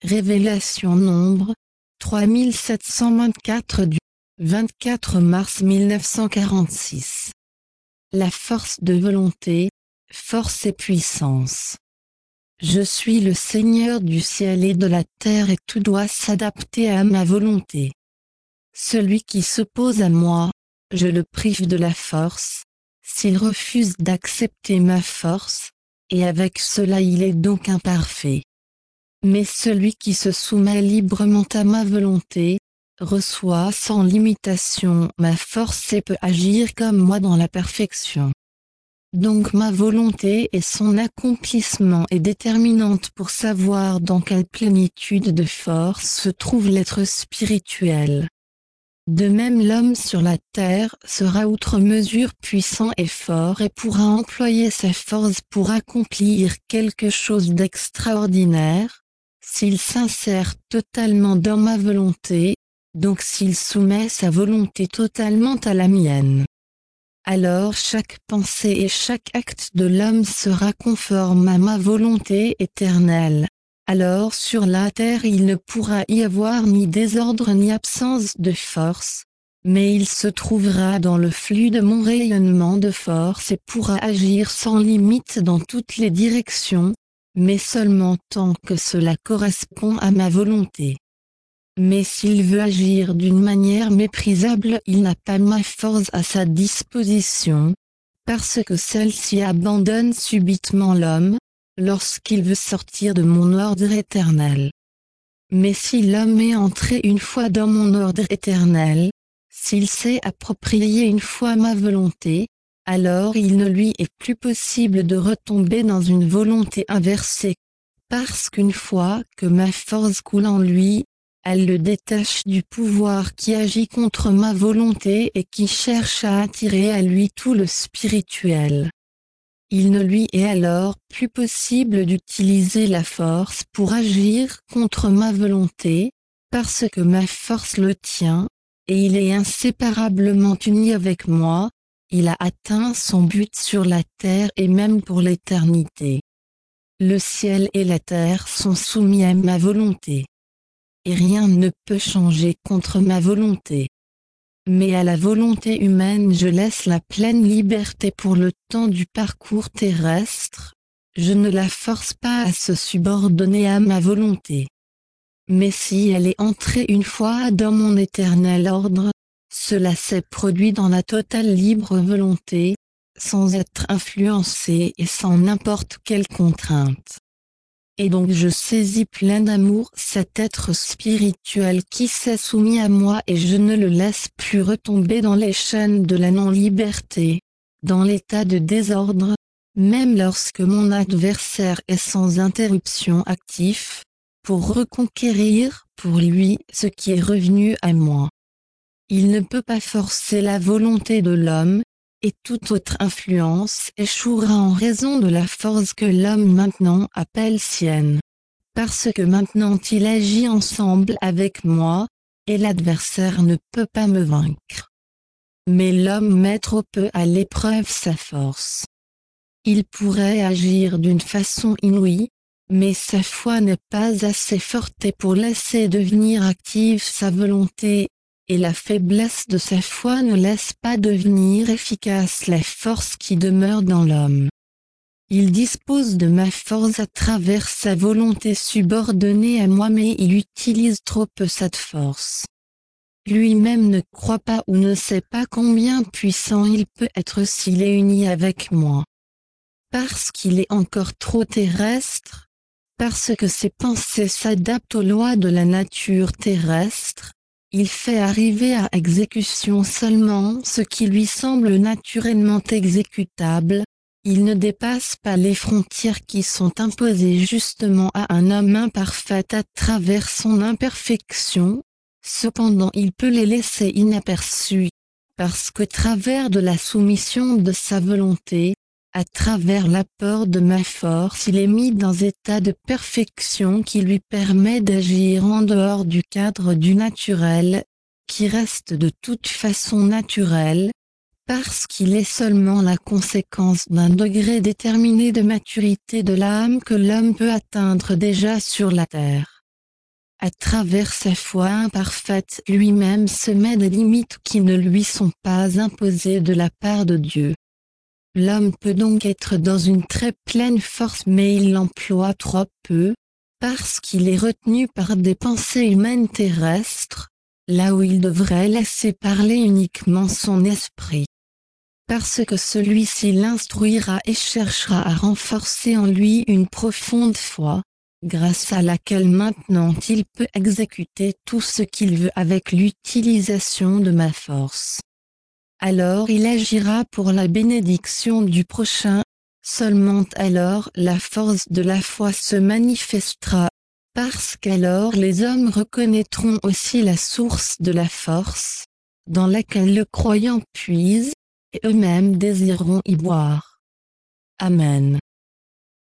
Révélation Nombre 3724 du 24 mars 1946. La force de volonté, force et puissance. Je suis le Seigneur du ciel et de la terre et tout doit s'adapter à ma volonté. Celui qui s'oppose à moi, je le prive de la force, s'il refuse d'accepter ma force, et avec cela il est donc imparfait. Mais celui qui se soumet librement à ma volonté, reçoit sans limitation ma force et peut agir comme moi dans la perfection. Donc ma volonté et son accomplissement est déterminante pour savoir dans quelle plénitude de force se trouve l'être spirituel. De même l'homme sur la terre sera outre mesure puissant et fort et pourra employer sa force pour accomplir quelque chose d'extraordinaire, s'il s'insère totalement dans ma volonté, donc s'il soumet sa volonté totalement à la mienne. Alors chaque pensée et chaque acte de l'homme sera conforme à ma volonté éternelle. Alors sur la terre il ne pourra y avoir ni désordre ni absence de force, mais il se trouvera dans le flux de mon rayonnement de force et pourra agir sans limite dans toutes les directions, mais seulement tant que cela correspond à ma volonté. Mais s'il veut agir d'une manière méprisable, il n'a pas ma force à sa disposition, parce que celle-ci abandonne subitement l'homme, lorsqu'il veut sortir de mon ordre éternel. Mais si l'homme est entré une fois dans mon ordre éternel, s'il s'est approprié une fois ma volonté, alors il ne lui est plus possible de retomber dans une volonté inversée, parce qu'une fois que ma force coule en lui, elle le détache du pouvoir qui agit contre ma volonté et qui cherche à attirer à lui tout le spirituel. Il ne lui est alors plus possible d'utiliser la force pour agir contre ma volonté, parce que ma force le tient, et il est inséparablement uni avec moi, il a atteint son but sur la terre et même pour l'éternité. Le ciel et la terre sont soumis à ma volonté. Et rien ne peut changer contre ma volonté. Mais à la volonté humaine je laisse la pleine liberté pour le temps du parcours terrestre, je ne la force pas à se subordonner à ma volonté. Mais si elle est entrée une fois dans mon éternel ordre, cela s'est produit dans la totale libre volonté, sans être influencé et sans n'importe quelle contrainte. Et donc je saisis plein d'amour cet être spirituel qui s'est soumis à moi et je ne le laisse plus retomber dans les chaînes de la non-liberté, dans l'état de désordre, même lorsque mon adversaire est sans interruption actif, pour reconquérir pour lui ce qui est revenu à moi. Il ne peut pas forcer la volonté de l'homme, et toute autre influence échouera en raison de la force que l'homme maintenant appelle sienne. Parce que maintenant il agit ensemble avec moi, et l'adversaire ne peut pas me vaincre. Mais l'homme met trop peu à l'épreuve sa force. Il pourrait agir d'une façon inouïe, mais sa foi n'est pas assez forte pour laisser devenir active sa volonté, et la faiblesse de sa foi ne laisse pas devenir efficace la force qui demeure dans l'homme. Il dispose de ma force à travers sa volonté subordonnée à moi mais il utilise trop peu cette force. Lui-même ne croit pas ou ne sait pas combien puissant il peut être s'il est uni avec moi. Parce qu'il est encore trop terrestre, parce que ses pensées s'adaptent aux lois de la nature terrestre, il fait arriver à exécution seulement ce qui lui semble naturellement exécutable, il ne dépasse pas les frontières qui sont imposées justement à un homme imparfait à travers son imperfection, cependant il peut les laisser inaperçus, parce qu'au travers de la soumission de sa volonté, à travers l'apport de ma force il est mis dans état de perfection qui lui permet d'agir en dehors du cadre du naturel, qui reste de toute façon naturel, parce qu'il est seulement la conséquence d'un degré déterminé de maturité de l'âme que l'homme peut atteindre déjà sur la terre. à travers sa foi imparfaite, lui-même se met des limites qui ne lui sont pas imposées de la part de Dieu. L'homme peut donc être dans une très pleine force, mais il l'emploie trop peu, parce qu'il est retenu par des pensées humaines terrestres, là où il devrait laisser parler uniquement son esprit. Parce que celui-ci l'instruira et cherchera à renforcer en lui une profonde foi, grâce à laquelle maintenant il peut exécuter tout ce qu'il veut avec l'utilisation de ma force. Alors il agira pour la bénédiction du prochain, seulement alors la force de la foi se manifestera, parce qu'alors les hommes reconnaîtront aussi la source de la force, dans laquelle le croyant puise, et eux-mêmes désireront y boire. Amen.